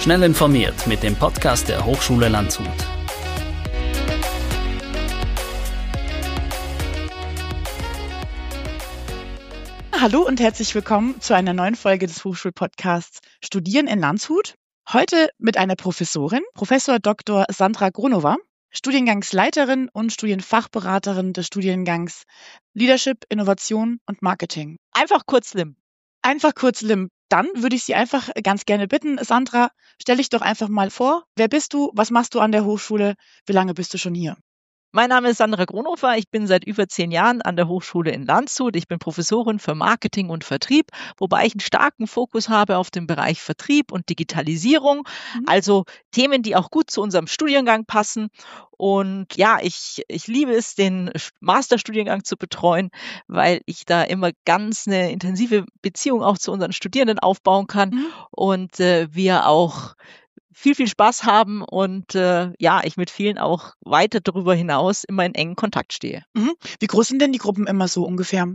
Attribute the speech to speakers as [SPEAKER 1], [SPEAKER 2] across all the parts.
[SPEAKER 1] Schnell informiert mit dem Podcast der Hochschule Landshut.
[SPEAKER 2] Hallo und herzlich willkommen zu einer neuen Folge des Hochschulpodcasts Studieren in Landshut. Heute mit einer Professorin, Professor Dr. Sandra Gronova, Studiengangsleiterin und Studienfachberaterin des Studiengangs Leadership, Innovation und Marketing.
[SPEAKER 3] Einfach kurz LIM.
[SPEAKER 2] Einfach kurz LIM. Dann würde ich Sie einfach ganz gerne bitten, Sandra, stell dich doch einfach mal vor. Wer bist du? Was machst du an der Hochschule? Wie lange bist du schon hier?
[SPEAKER 3] Mein Name ist Sandra Gronova. Ich bin seit über 10 Jahren an der Hochschule in Landshut. Ich bin Professorin für Marketing und Vertrieb, wobei ich einen starken Fokus habe auf den Bereich Vertrieb und Digitalisierung. Also Themen, die auch gut zu unserem Studiengang passen. Und ja, ich liebe es, den Masterstudiengang zu betreuen, weil ich da immer ganz eine intensive Beziehung auch zu unseren Studierenden aufbauen kann und wir auch viel Spaß haben und ich mit vielen auch weiter darüber hinaus immer in engen Kontakt stehe.
[SPEAKER 2] Wie groß sind denn die Gruppen immer so ungefähr?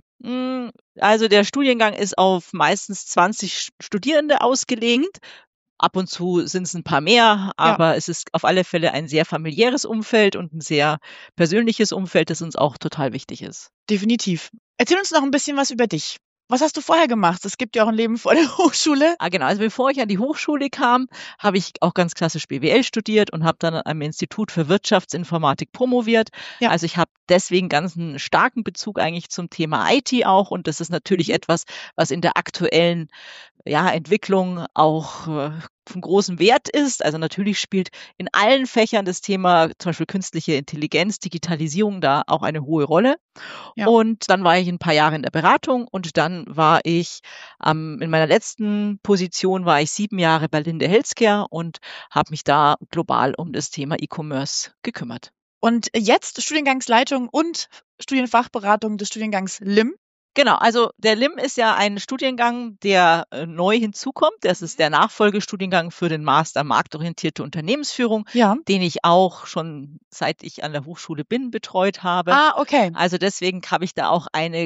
[SPEAKER 3] Also der Studiengang ist auf meistens 20 Studierende ausgelegt. Ab und zu sind es ein paar mehr, aber es ist auf alle Fälle ein sehr familiäres Umfeld und ein sehr persönliches Umfeld, das uns auch total wichtig ist.
[SPEAKER 2] Definitiv. Erzähl uns noch ein bisschen was über dich. Was hast du vorher gemacht? Es gibt ja auch ein Leben vor der Hochschule.
[SPEAKER 3] Genau. Also bevor ich an die Hochschule kam, habe ich auch ganz klassisch BWL studiert und habe dann am Institut für Wirtschaftsinformatik promoviert.
[SPEAKER 2] Ja.
[SPEAKER 3] Also ich habe deswegen ganz einen starken Bezug eigentlich zum Thema IT auch. Und das ist natürlich etwas, was in der aktuellen Entwicklung auch von großem Wert ist. Also natürlich spielt in allen Fächern das Thema zum Beispiel künstliche Intelligenz, Digitalisierung da auch eine hohe Rolle.
[SPEAKER 2] Ja.
[SPEAKER 3] Und dann war ich ein paar Jahre in der Beratung und dann war ich in meiner letzten Position war ich 7 Jahre bei Linde Healthcare und habe mich da global um das Thema E-Commerce gekümmert.
[SPEAKER 2] Und jetzt Studiengangsleitung und Studienfachberatung des Studiengangs LIM.
[SPEAKER 3] Genau, also der LIM ist ja ein Studiengang, der neu hinzukommt. Das ist der Nachfolgestudiengang für den Master Marktorientierte Unternehmensführung, den ich auch schon seit ich an der Hochschule bin betreut habe.
[SPEAKER 2] Ah, okay.
[SPEAKER 3] Also deswegen habe ich da auch eine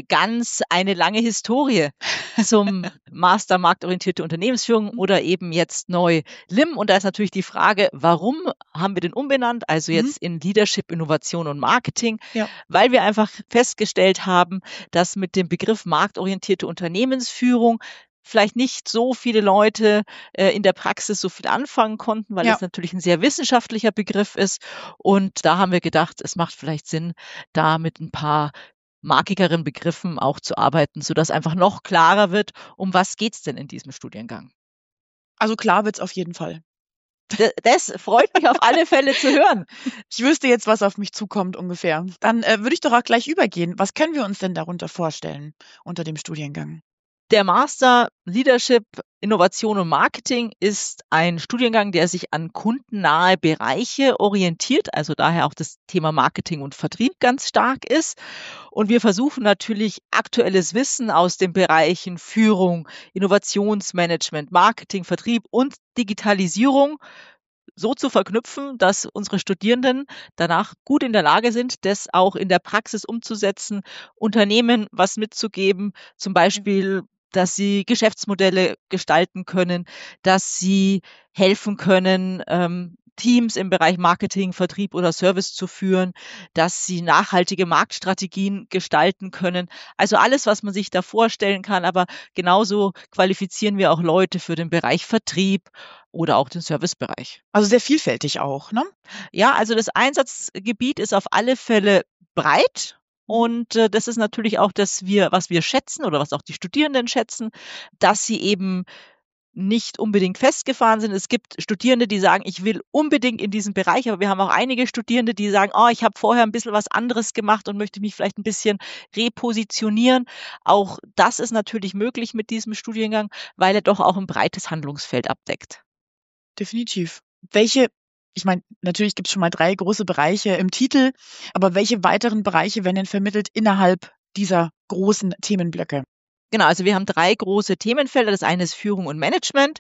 [SPEAKER 3] lange Historie zum Master Marktorientierte Unternehmensführung oder eben jetzt neu LIM. Und da ist natürlich die Frage, warum haben wir den umbenannt? Also jetzt in Leadership, Innovation und Marketing, weil wir einfach festgestellt haben, dass mit dem Begriff marktorientierte Unternehmensführung vielleicht nicht so viele Leute in der Praxis so viel anfangen konnten, weil es natürlich ein sehr wissenschaftlicher Begriff ist. Und da haben wir gedacht, es macht vielleicht Sinn, da mit ein paar markigeren Begriffen auch zu arbeiten, sodass einfach noch klarer wird, um was geht's denn in diesem Studiengang.
[SPEAKER 2] Also klar wird's auf jeden Fall.
[SPEAKER 3] Das freut mich auf alle Fälle zu hören.
[SPEAKER 2] Ich wüsste jetzt, was auf mich zukommt ungefähr. Dann würde ich doch auch gleich übergehen. Was können wir uns denn darunter vorstellen unter dem Studiengang?
[SPEAKER 3] Der Master Leadership, Innovation und Marketing ist ein Studiengang, der sich an kundennahe Bereiche orientiert, also daher auch das Thema Marketing und Vertrieb ganz stark ist. Und wir versuchen natürlich aktuelles Wissen aus den Bereichen Führung, Innovationsmanagement, Marketing, Vertrieb und Digitalisierung so zu verknüpfen, dass unsere Studierenden danach gut in der Lage sind, das auch in der Praxis umzusetzen, Unternehmen was mitzugeben, zum Beispiel, dass sie Geschäftsmodelle gestalten können, dass sie helfen können, Teams im Bereich Marketing, Vertrieb oder Service zu führen, dass sie nachhaltige Marktstrategien gestalten können. Also alles, was man sich da vorstellen kann, aber genauso qualifizieren wir auch Leute für den Bereich Vertrieb oder auch den Servicebereich.
[SPEAKER 2] Also sehr vielfältig auch, ne?
[SPEAKER 3] Ja, also das Einsatzgebiet ist auf alle Fälle breit. Und das ist natürlich auch was wir schätzen oder was auch die Studierenden schätzen, dass sie eben nicht unbedingt festgefahren sind. Es gibt Studierende, die sagen, ich will unbedingt in diesen Bereich, aber wir haben auch einige Studierende, die sagen, ich habe vorher ein bisschen was anderes gemacht und möchte mich vielleicht ein bisschen repositionieren. Auch das ist natürlich möglich mit diesem Studiengang, weil er doch auch ein breites Handlungsfeld abdeckt.
[SPEAKER 2] Definitiv. Ich meine, natürlich gibt es schon mal 3 große Bereiche im Titel, aber welche weiteren Bereiche werden denn vermittelt innerhalb dieser großen Themenblöcke?
[SPEAKER 3] Genau, also wir haben 3 große Themenfelder. Das eine ist Führung und Management,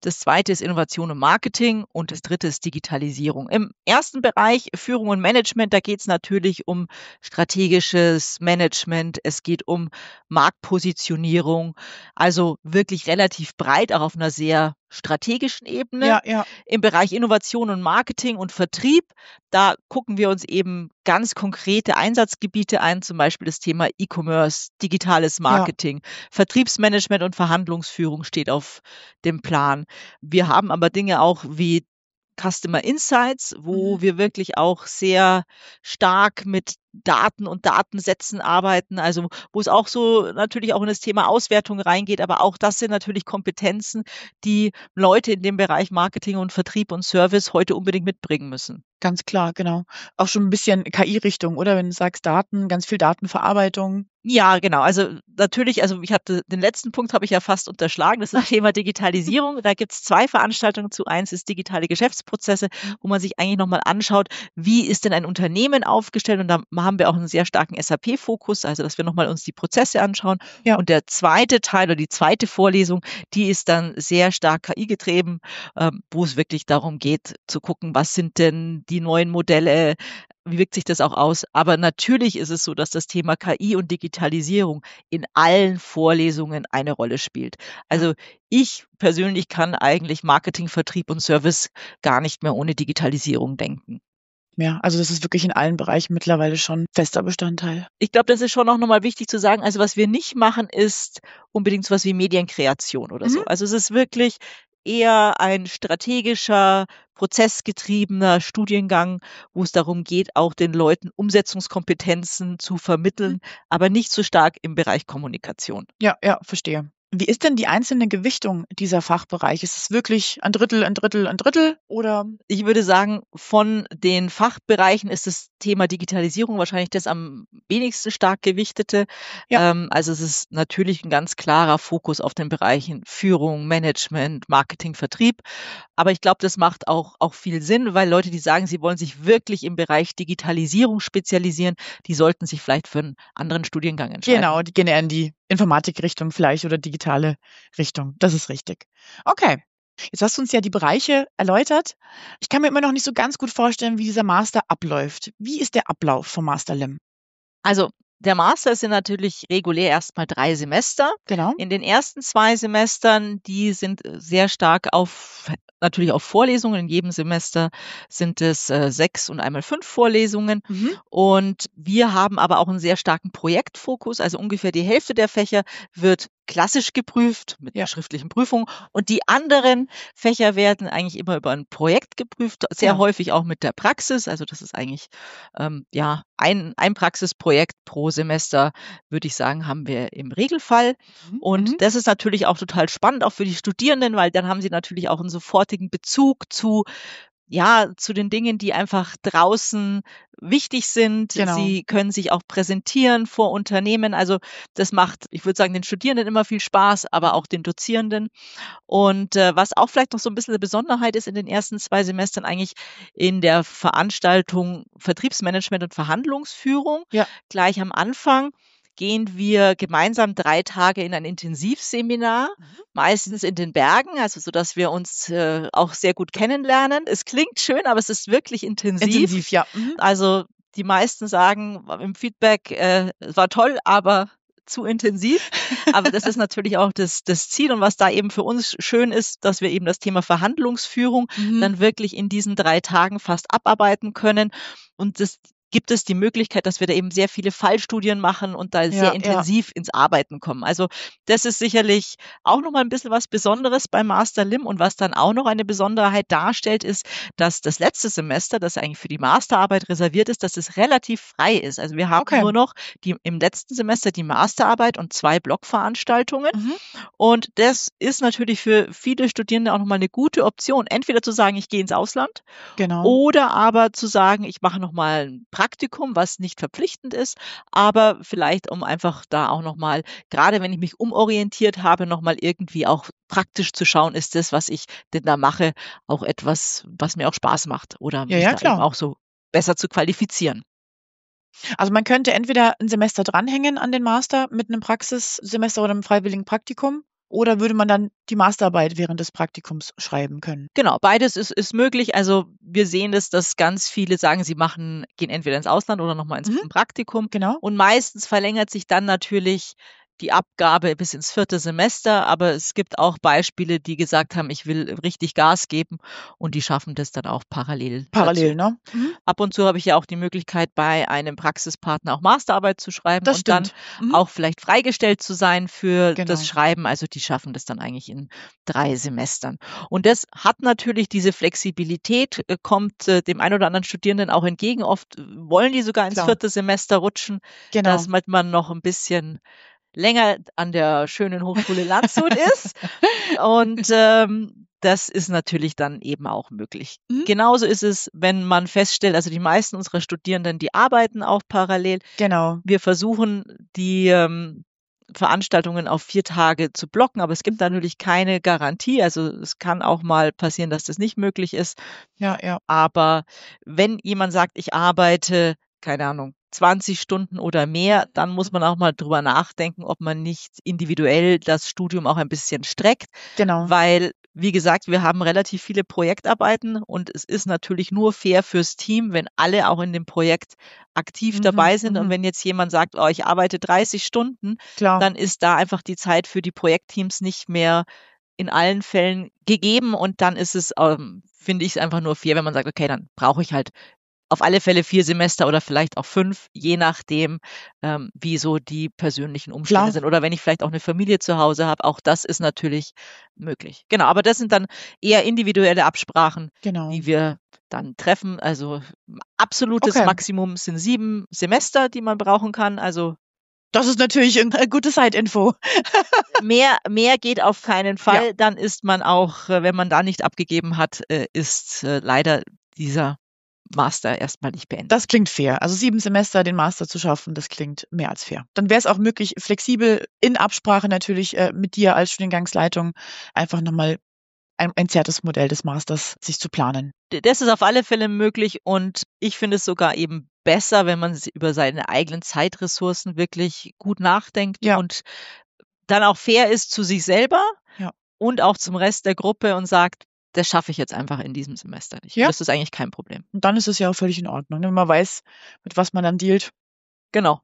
[SPEAKER 3] Das zweite ist Innovation und Marketing und das dritte ist Digitalisierung. Im ersten Bereich Führung und Management, da geht es natürlich um strategisches Management, es geht um Marktpositionierung, also wirklich relativ breit, auch auf einer sehr strategischen Ebene.
[SPEAKER 2] Ja, ja.
[SPEAKER 3] Im Bereich Innovation und Marketing und Vertrieb, da gucken wir uns eben ganz konkrete Einsatzgebiete ein, zum Beispiel das Thema E-Commerce, digitales Marketing, Vertriebsmanagement und Verhandlungsführung steht auf dem Plan. Wir haben aber Dinge auch wie Customer Insights, wo wir wirklich auch sehr stark mit Daten und Datensätzen arbeiten, also wo es auch so natürlich auch in das Thema Auswertung reingeht, aber auch das sind natürlich Kompetenzen, die Leute in dem Bereich Marketing und Vertrieb und Service heute unbedingt mitbringen müssen.
[SPEAKER 2] Ganz klar, genau. Auch schon ein bisschen KI-Richtung, oder? Wenn du sagst Daten, ganz viel Datenverarbeitung.
[SPEAKER 3] Ja, genau. Also natürlich, also ich habe den letzten Punkt habe ich ja fast unterschlagen. Das ist das Thema Digitalisierung. Da gibt's 2 Veranstaltungen zu. Eins ist digitale Geschäftsprozesse, wo man sich eigentlich nochmal anschaut, wie ist denn ein Unternehmen aufgestellt? Und da haben wir auch einen sehr starken SAP-Fokus, also dass wir nochmal uns die Prozesse anschauen.
[SPEAKER 2] Ja.
[SPEAKER 3] Und der zweite Teil oder die zweite Vorlesung, die ist dann sehr stark KI getrieben, wo es wirklich darum geht, zu gucken, was sind denn die neuen Modelle, wie wirkt sich das auch aus? Aber natürlich ist es so, dass das Thema KI und Digitalisierung in allen Vorlesungen eine Rolle spielt. Also ich persönlich kann eigentlich Marketing, Vertrieb und Service gar nicht mehr ohne Digitalisierung denken.
[SPEAKER 2] Ja, also das ist wirklich in allen Bereichen mittlerweile schon fester Bestandteil.
[SPEAKER 3] Ich glaube, das ist schon auch nochmal wichtig zu sagen. Also was wir nicht machen, ist unbedingt sowas wie Medienkreation oder so. Also es ist wirklich eher ein strategischer, prozessgetriebener Studiengang, wo es darum geht, auch den Leuten Umsetzungskompetenzen zu vermitteln, aber nicht so stark im Bereich Kommunikation.
[SPEAKER 2] Ja, ja, verstehe. Wie ist denn die einzelne Gewichtung dieser Fachbereiche? Ist es wirklich ein Drittel, ein Drittel, ein Drittel oder?
[SPEAKER 3] Ich würde sagen, von den Fachbereichen ist das Thema Digitalisierung wahrscheinlich das am wenigsten stark gewichtete.
[SPEAKER 2] Ja.
[SPEAKER 3] Also es ist natürlich ein ganz klarer Fokus auf den Bereichen Führung, Management, Marketing, Vertrieb. Aber ich glaube, das macht auch viel Sinn, weil Leute, die sagen, sie wollen sich wirklich im Bereich Digitalisierung spezialisieren, die sollten sich vielleicht für einen anderen Studiengang entscheiden.
[SPEAKER 2] Genau, die gehen eher in die Informatikrichtung vielleicht oder digitale Richtung. Das ist richtig. Okay. Jetzt hast du uns ja die Bereiche erläutert. Ich kann mir immer noch nicht so ganz gut vorstellen, wie dieser Master abläuft. Wie ist der Ablauf vom Master LIM?
[SPEAKER 3] Also der Master sind natürlich regulär erstmal 3 Semester.
[SPEAKER 2] Genau.
[SPEAKER 3] In den ersten 2 Semestern, die sind sehr stark natürlich auf Vorlesungen. In jedem Semester sind es 6 und einmal 5 Vorlesungen. Und wir haben aber auch einen sehr starken Projektfokus. Also ungefähr die Hälfte der Fächer wird klassisch geprüft mit einer schriftlichen Prüfung. Und die anderen Fächer werden eigentlich immer über ein Projekt geprüft, sehr häufig auch mit der Praxis. Also das ist eigentlich ein Praxisprojekt pro Semester, würde ich sagen, haben wir im Regelfall. Und das ist natürlich auch total spannend, auch für die Studierenden, weil dann haben sie natürlich auch einen sofortigen Bezug zu den Dingen, die einfach draußen wichtig sind.
[SPEAKER 2] Genau.
[SPEAKER 3] Sie können sich auch präsentieren vor Unternehmen. Also das macht, ich würde sagen, den Studierenden immer viel Spaß, aber auch den Dozierenden. Und was auch vielleicht noch so ein bisschen eine Besonderheit ist in den ersten 2 Semestern eigentlich in der Veranstaltung Vertriebsmanagement und Verhandlungsführung.
[SPEAKER 2] Ja.
[SPEAKER 3] Gleich am Anfang gehen wir gemeinsam 3 Tage in ein Intensivseminar, meistens in den Bergen, also so, dass wir uns auch sehr gut kennenlernen. Es klingt schön, aber es ist wirklich intensiv.
[SPEAKER 2] Intensiv, ja.
[SPEAKER 3] Also die meisten sagen im Feedback, es war toll, aber zu intensiv. Aber das ist natürlich auch das Ziel. Und was da eben für uns schön ist, dass wir eben das Thema Verhandlungsführung dann wirklich in diesen 3 Tagen fast abarbeiten können. Und das gibt es die Möglichkeit, dass wir da eben sehr viele Fallstudien machen und da sehr intensiv ins Arbeiten kommen. Also das ist sicherlich auch nochmal ein bisschen was Besonderes beim Master LIM. Und was dann auch noch eine Besonderheit darstellt, ist, dass das letzte Semester, das eigentlich für die Masterarbeit reserviert ist, dass es relativ frei ist. Also wir haben nur noch im letzten Semester die Masterarbeit und 2 Blockveranstaltungen. Und das ist natürlich für viele Studierende auch nochmal eine gute Option, entweder zu sagen, ich gehe ins Ausland, oder aber zu sagen, ich mache nochmal ein Praktikum, was nicht verpflichtend ist, aber vielleicht um einfach da auch nochmal, gerade wenn ich mich umorientiert habe, nochmal irgendwie auch praktisch zu schauen, ist das, was ich denn da mache, auch etwas, was mir auch Spaß macht oder mich da eben auch so besser zu qualifizieren.
[SPEAKER 2] Also man könnte entweder ein Semester dranhängen an den Master mit einem Praxissemester oder einem freiwilligen Praktikum oder würde man dann die Masterarbeit während des Praktikums schreiben können?
[SPEAKER 3] Genau, beides ist möglich. Also wir sehen das, dass ganz viele sagen, sie gehen entweder ins Ausland oder nochmal ins Praktikum.
[SPEAKER 2] Genau.
[SPEAKER 3] Und meistens verlängert sich dann natürlich die Abgabe bis ins 4. Semester. Aber es gibt auch Beispiele, die gesagt haben, ich will richtig Gas geben und die schaffen das dann auch parallel dazu.
[SPEAKER 2] Ne?
[SPEAKER 3] Ab und zu habe ich ja auch die Möglichkeit, bei einem Praxispartner auch Masterarbeit zu schreiben
[SPEAKER 2] Das
[SPEAKER 3] und dann
[SPEAKER 2] stimmt.
[SPEAKER 3] auch vielleicht freigestellt zu sein für
[SPEAKER 2] Genau.
[SPEAKER 3] das Schreiben. Also die schaffen das dann eigentlich in 3 Semestern. Und das hat natürlich diese Flexibilität, kommt dem einen oder anderen Studierenden auch entgegen. Oft wollen die sogar ins
[SPEAKER 2] Klar.
[SPEAKER 3] 4. Semester rutschen,
[SPEAKER 2] Genau.
[SPEAKER 3] dass man noch ein bisschen länger an der schönen Hochschule Landshut ist. Und das ist natürlich dann eben auch möglich. Genauso ist es, wenn man feststellt, also die meisten unserer Studierenden, die arbeiten auch parallel.
[SPEAKER 2] Genau.
[SPEAKER 3] Wir versuchen, die Veranstaltungen auf 4 Tage zu blocken, aber es gibt natürlich keine Garantie. Also es kann auch mal passieren, dass das nicht möglich ist.
[SPEAKER 2] Ja.
[SPEAKER 3] Aber wenn jemand sagt, ich arbeite, keine Ahnung, 20 Stunden oder mehr, dann muss man auch mal drüber nachdenken, ob man nicht individuell das Studium auch ein bisschen streckt.
[SPEAKER 2] Genau.
[SPEAKER 3] Weil, wie gesagt, wir haben relativ viele Projektarbeiten und es ist natürlich nur fair fürs Team, wenn alle auch in dem Projekt aktiv dabei sind. Und wenn jetzt jemand sagt, oh, ich arbeite 30 Stunden,
[SPEAKER 2] Klar.
[SPEAKER 3] dann ist da einfach die Zeit für die Projektteams nicht mehr in allen Fällen gegeben. Und dann ist es, finde ich es einfach nur fair, wenn man sagt, okay, dann brauche ich halt auf alle Fälle 4 Semester oder vielleicht auch 5, je nachdem, wie so die persönlichen Umstände
[SPEAKER 2] Klar.
[SPEAKER 3] sind. Oder wenn ich vielleicht auch eine Familie zu Hause habe, auch das ist natürlich möglich. Genau, aber das sind dann eher individuelle Absprachen,
[SPEAKER 2] Genau.
[SPEAKER 3] die wir dann treffen. Also absolutes
[SPEAKER 2] Okay.
[SPEAKER 3] Maximum sind 7 Semester, die man brauchen kann. Also
[SPEAKER 2] Das ist natürlich eine gute Side-Info.
[SPEAKER 3] mehr geht auf keinen Fall.
[SPEAKER 2] Ja.
[SPEAKER 3] Dann ist man auch, wenn man da nicht abgegeben hat, ist leider dieser Master erstmal nicht beendet.
[SPEAKER 2] Das klingt fair. Also 7 Semester den Master zu schaffen, das klingt mehr als fair. Dann wäre es auch möglich, flexibel in Absprache natürlich mit dir als Studiengangsleitung einfach nochmal ein entzerrtes Modell des Masters sich zu planen.
[SPEAKER 3] Das ist auf alle Fälle möglich und ich finde es sogar eben besser, wenn man über seine eigenen Zeitressourcen wirklich gut nachdenkt und dann auch fair ist zu sich selber und auch zum Rest der Gruppe und sagt, das schaffe ich jetzt einfach in diesem Semester nicht.
[SPEAKER 2] Ja.
[SPEAKER 3] Das ist eigentlich kein Problem.
[SPEAKER 2] Und dann ist es ja auch völlig in Ordnung, wenn man weiß, mit was man dann dealt.
[SPEAKER 3] Genau.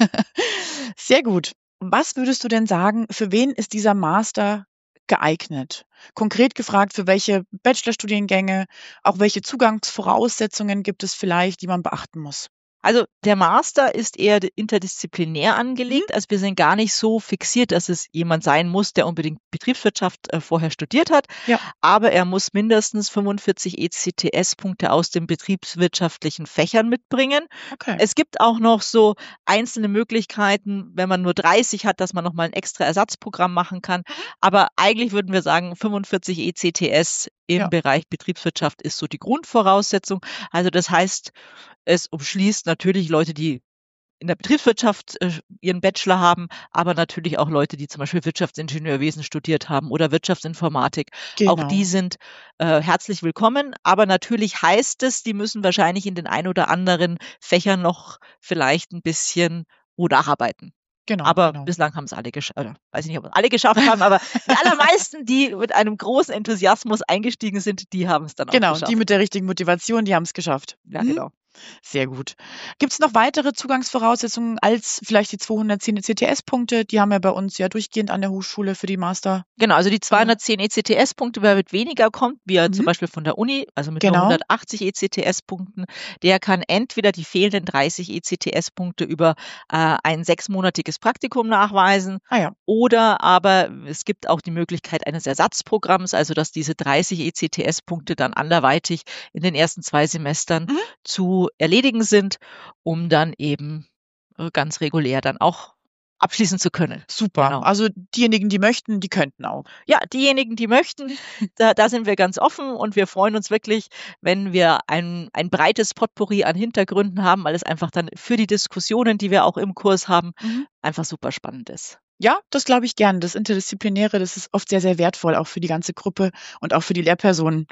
[SPEAKER 2] Sehr gut. Was würdest du denn sagen, für wen ist dieser Master geeignet? Konkret gefragt, für welche Bachelorstudiengänge, auch welche Zugangsvoraussetzungen gibt es vielleicht, die man beachten muss?
[SPEAKER 3] Also der Master ist eher interdisziplinär angelegt. Also wir sind gar nicht so fixiert, dass es jemand sein muss, der unbedingt Betriebswirtschaft vorher studiert hat.
[SPEAKER 2] Ja.
[SPEAKER 3] Aber er muss mindestens 45 ECTS-Punkte aus den betriebswirtschaftlichen Fächern mitbringen.
[SPEAKER 2] Okay.
[SPEAKER 3] Es gibt auch noch so einzelne Möglichkeiten, wenn man nur 30 hat, dass man nochmal ein extra Ersatzprogramm machen kann. Aber eigentlich würden wir sagen, 45 ECTS im Bereich Betriebswirtschaft ist so die Grundvoraussetzung. Also das heißt, es umschließt natürlich Leute, die in der Betriebswirtschaft ihren Bachelor haben, aber natürlich auch Leute, die zum Beispiel Wirtschaftsingenieurwesen studiert haben oder Wirtschaftsinformatik.
[SPEAKER 2] Genau.
[SPEAKER 3] Auch die sind herzlich willkommen. Aber natürlich heißt es, die müssen wahrscheinlich in den ein oder anderen Fächern noch vielleicht ein bisschen nacharbeiten.
[SPEAKER 2] Genau.
[SPEAKER 3] Aber bislang haben es alle geschafft. Weiß ich nicht, ob es alle geschafft haben, aber die allermeisten, die mit einem großen Enthusiasmus eingestiegen sind, die haben es dann auch geschafft.
[SPEAKER 2] Genau, die mit der richtigen Motivation, die haben es geschafft.
[SPEAKER 3] Ja, genau.
[SPEAKER 2] Sehr gut. Gibt es noch weitere Zugangsvoraussetzungen als vielleicht die 210 ECTS-Punkte? Die haben wir bei uns ja durchgehend an der Hochschule für die Master.
[SPEAKER 3] Genau, also die 210 ECTS-Punkte, wer mit weniger kommt, wie zum Beispiel von der Uni, also mit nur 180 ECTS-Punkten, der kann entweder die fehlenden 30 ECTS-Punkte über ein 6-monatiges Praktikum nachweisen oder aber es gibt auch die Möglichkeit eines Ersatzprogramms, also dass diese 30 ECTS-Punkte dann anderweitig in den ersten 2 Semestern zu erledigen sind, um dann eben ganz regulär dann auch abschließen zu können.
[SPEAKER 2] Super.
[SPEAKER 3] Genau.
[SPEAKER 2] Also diejenigen, die möchten, die könnten auch.
[SPEAKER 3] Ja, diejenigen, die möchten, da sind wir ganz offen und wir freuen uns wirklich, wenn wir ein breites Potpourri an Hintergründen haben, weil es einfach dann für die Diskussionen, die wir auch im Kurs haben, einfach super spannend ist.
[SPEAKER 2] Ja, das glaube ich gern. Das Interdisziplinäre, das ist oft sehr, sehr wertvoll, auch für die ganze Gruppe und auch für die Lehrpersonen.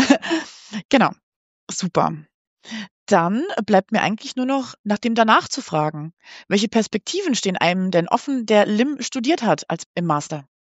[SPEAKER 2] Genau. Super. Dann bleibt mir eigentlich nur noch nach dem danach zu fragen. Welche Perspektiven stehen einem denn offen, der LIM studiert hat im Master?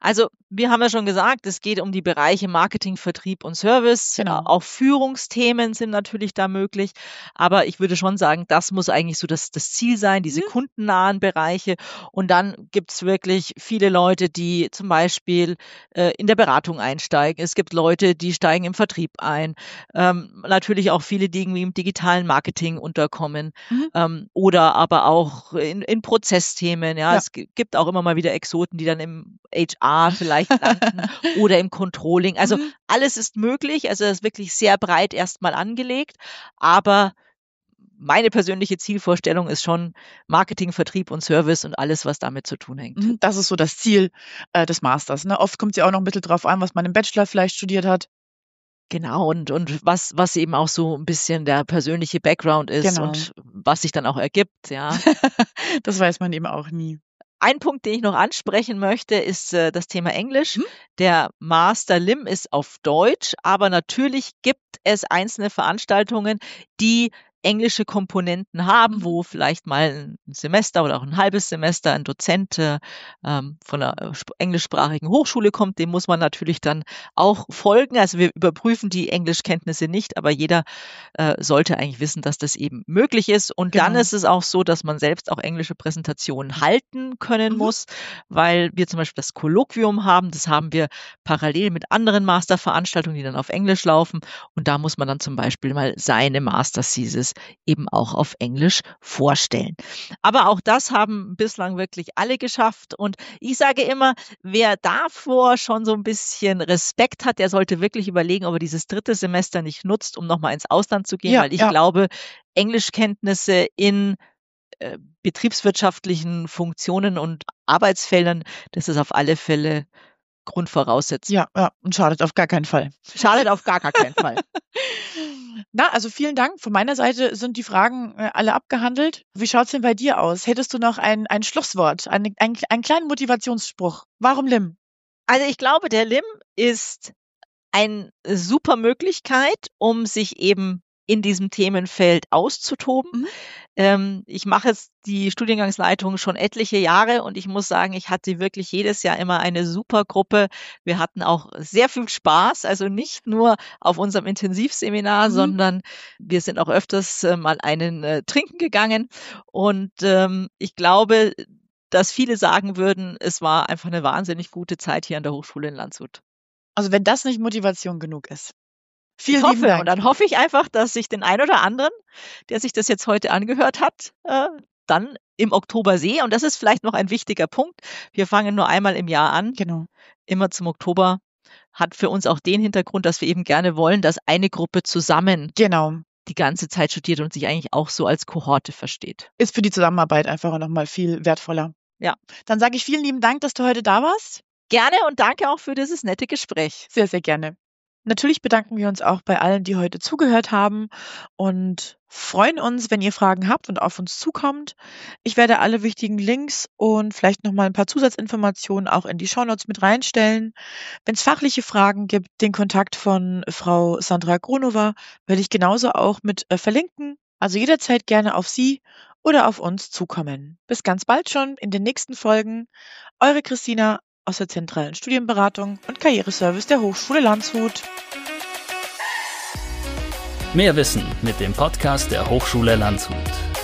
[SPEAKER 3] Also wir haben ja schon gesagt, es geht um die Bereiche Marketing, Vertrieb und Service.
[SPEAKER 2] Genau.
[SPEAKER 3] Auch Führungsthemen sind natürlich da möglich. Aber ich würde schon sagen, das muss eigentlich so das Ziel sein, diese kundennahen Bereiche. Und dann gibt's wirklich viele Leute, die zum Beispiel in der Beratung einsteigen. Es gibt Leute, die steigen im Vertrieb ein. Natürlich auch viele, die irgendwie im digitalen Marketing unterkommen. Oder aber auch in Prozessthemen. Ja, es gibt auch immer mal wieder Exoten, die dann im HR vielleicht landen oder im Controlling. Also alles ist möglich. Also das ist wirklich sehr breit erstmal angelegt. Aber meine persönliche Zielvorstellung ist schon Marketing, Vertrieb und Service und alles, was damit zu tun hängt.
[SPEAKER 2] Das ist so das Ziel des Masters. Ne? Oft kommt es ja auch noch ein bisschen drauf an, was man im Bachelor vielleicht studiert hat.
[SPEAKER 3] Genau, und was eben auch so ein bisschen der persönliche Background ist und was sich dann auch ergibt, ja.
[SPEAKER 2] Das weiß man eben auch nie.
[SPEAKER 3] Ein Punkt, den ich noch ansprechen möchte, ist das Thema Englisch. Der Master LIM ist auf Deutsch, aber natürlich gibt es einzelne Veranstaltungen, die englische Komponenten haben, wo vielleicht mal ein Semester oder auch ein halbes Semester ein Dozent von einer englischsprachigen Hochschule kommt, dem muss man natürlich dann auch folgen. Also wir überprüfen die Englischkenntnisse nicht, aber jeder sollte eigentlich wissen, dass das eben möglich ist. Und dann ist es auch so, dass man selbst auch englische Präsentationen halten können muss, weil wir zum Beispiel das Kolloquium haben. Das haben wir parallel mit anderen Masterveranstaltungen, die dann auf Englisch laufen. Und da muss man dann zum Beispiel mal seine Master-Thesis eben auch auf Englisch vorstellen. Aber auch das haben bislang wirklich alle geschafft. Und ich sage immer, wer davor schon so ein bisschen Respekt hat, der sollte wirklich überlegen, ob er dieses 3. Semester nicht nutzt, um nochmal ins Ausland zu gehen, weil ich glaube, Englischkenntnisse in betriebswirtschaftlichen Funktionen und Arbeitsfeldern, das ist auf alle Fälle Grundvoraussetzung.
[SPEAKER 2] Ja, und schadet auf gar keinen Fall.
[SPEAKER 3] Schadet auf gar keinen Fall.
[SPEAKER 2] Na, also vielen Dank. Von meiner Seite sind die Fragen alle abgehandelt. Wie schaut's denn bei dir aus? Hättest du noch ein Schlusswort, einen kleinen Motivationsspruch? Warum LIM?
[SPEAKER 3] Also ich glaube, der LIM ist eine super Möglichkeit, um sich eben in diesem Themenfeld auszutoben. Ich mache jetzt die Studiengangsleitung schon etliche Jahre und ich muss sagen, ich hatte wirklich jedes Jahr immer eine super Gruppe. Wir hatten auch sehr viel Spaß, also nicht nur auf unserem Intensivseminar, sondern wir sind auch öfters mal einen trinken gegangen und ich glaube, dass viele sagen würden, es war einfach eine wahnsinnig gute Zeit hier an der Hochschule in Landshut.
[SPEAKER 2] Also wenn das nicht Motivation genug ist.
[SPEAKER 3] Vielen lieben Dank. Und dann hoffe ich einfach, dass ich den einen oder anderen, der sich das jetzt heute angehört hat, dann im Oktober sehe. Und das ist vielleicht noch ein wichtiger Punkt. Wir fangen nur einmal im Jahr an.
[SPEAKER 2] Genau.
[SPEAKER 3] Immer zum Oktober. Hat für uns auch den Hintergrund, dass wir eben gerne wollen, dass eine Gruppe zusammen die ganze Zeit studiert und sich eigentlich auch so als Kohorte versteht.
[SPEAKER 2] Ist für die Zusammenarbeit einfach nochmal viel wertvoller.
[SPEAKER 3] Ja.
[SPEAKER 2] Dann sage ich vielen lieben Dank, dass du heute da warst.
[SPEAKER 3] Gerne und danke auch für dieses nette Gespräch.
[SPEAKER 2] Sehr, sehr gerne. Natürlich bedanken wir uns auch bei allen, die heute zugehört haben und freuen uns, wenn ihr Fragen habt und auf uns zukommt. Ich werde alle wichtigen Links und vielleicht nochmal ein paar Zusatzinformationen auch in die Shownotes mit reinstellen. Wenn es fachliche Fragen gibt, den Kontakt von Frau Sandra Gronova werde ich genauso auch mit verlinken. Also jederzeit gerne auf sie oder auf uns zukommen. Bis ganz bald schon in den nächsten Folgen. Eure Christina aus der zentralen Studienberatung und Karriereservice der Hochschule Landshut.
[SPEAKER 1] Mehr Wissen mit dem Podcast der Hochschule Landshut.